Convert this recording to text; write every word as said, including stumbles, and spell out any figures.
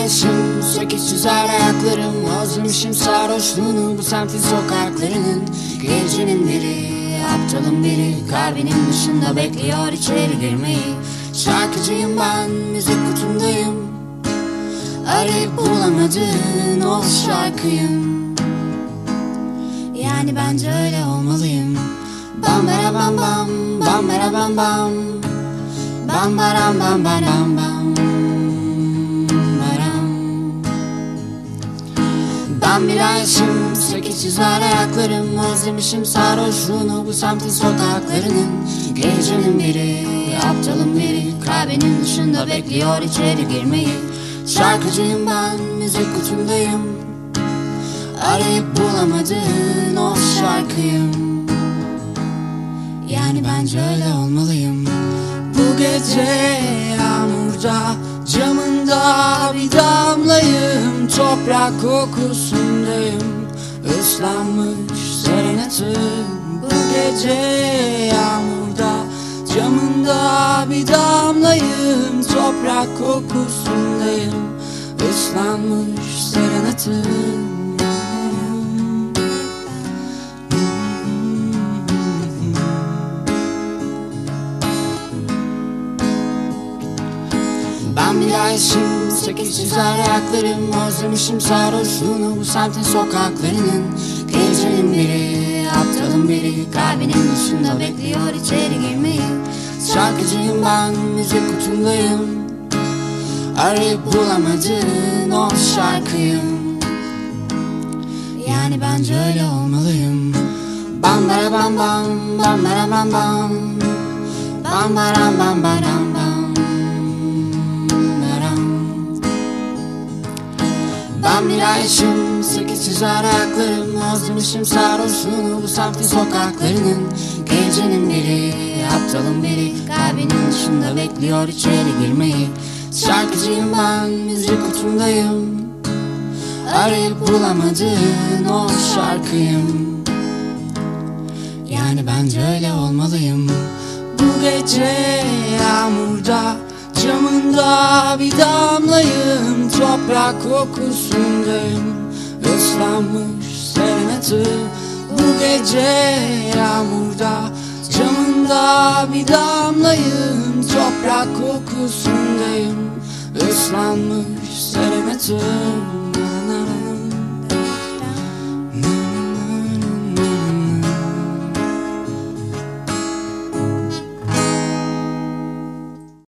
yaşım, sekiz çizer ayaklarım. Özlemişim sarhoşluğunu bu semtin sokaklarının. Gecenin biri, aptalın biri kalbinin dışında bekliyor içeri girmeyi. Şarkıcıyım ben, müzik kutumdayım. Arayıp bulamadığın o şarkıyım. Yani bence öyle olmalıyım. Bam bara bam bam, bam bara bam bam, bam baram bam baram bam baram. Ben bir ayşım, sekiz çizer ayaklarım. Özlemişim sarhoşluğunu bu semtin sokaklarının. Gecenin biri, aptalın biri kalbinin dışında bekliyor içeri girmeyi. Şarkıcıyım ben, müzik kutumdayım. Arayıp bulamadığın o şarkıyım. Yani bence öyle olmalıyım. Bu gece yağmurda, camında bir damlayım. Toprak kokusundayım, ıslanmış serenatım. Bu gece yağmurda, camında bir damlayım. Toprak kokusundayım, ıslanmış serenatım. Ben bir ayşım, sekiz çizer ayaklarım. Özlemişim sarhoşluğunu bu semtin sokaklarının. Gecenin biri, aptalın biri kalbinin dışında bekliyor içeri girmeyi. Şarkıcıyım ben, müzik kutumdayım. Arayıp bulamadığın o şarkıyım. Yani bence öyle olmalıyım. Bam bara bam bam, bam bara bam bam, bam baram bam baram bam. Ben bir ayşım, sekiz çizer ayaklarım. Özlemişim sarhoşluğunu bu semtin sokaklarının. Gecenin biri, aptalın biri kalbinin dışında bekliyor içeri girmeyi. Şarkıcıyım ben, müzik kutumdayım. Arayıp bulamadığın o şarkıyım. Yani bence öyle olmalıyım. Bu gece yağmurda, camında bir damlayım. Toprak kokusundayım, ıslanmış serenatım. Bu gece yağmurda, camında bir damlayım. Toprak kokusundayım, ıslanmış serenatım.